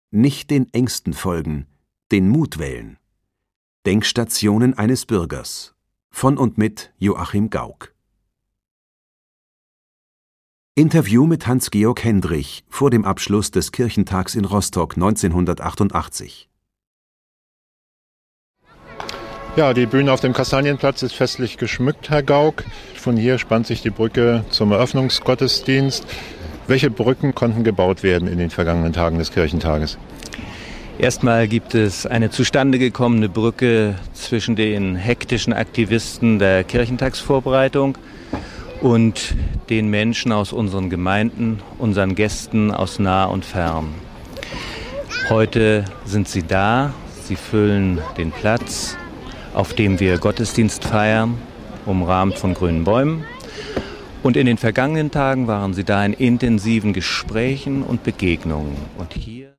Nicht den Ängsten folgen, den Mut wählen. Denkstationen eines Bürgers. Von und mit Joachim Gauck. Interview mit Hans-Georg Hendrich vor dem Abschluss des Kirchentags in Rostock 1988. Ja, die Bühne auf dem Kastanienplatz ist festlich geschmückt, Herr Gauck. Von hier spannt sich die Brücke zum Eröffnungsgottesdienst. Welche Brücken konnten gebaut werden in den vergangenen Tagen des Kirchentages? Erstmal gibt es eine zustande gekommene Brücke zwischen den hektischen Aktivisten der Kirchentagsvorbereitung und den Menschen aus unseren Gemeinden, unseren Gästen aus nah und fern. Heute sind sie da, sie füllen den Platz, auf dem wir Gottesdienst feiern, umrahmt von grünen Bäumen. Und in den vergangenen Tagen waren sie da in intensiven Gesprächen und Begegnungen. Und hier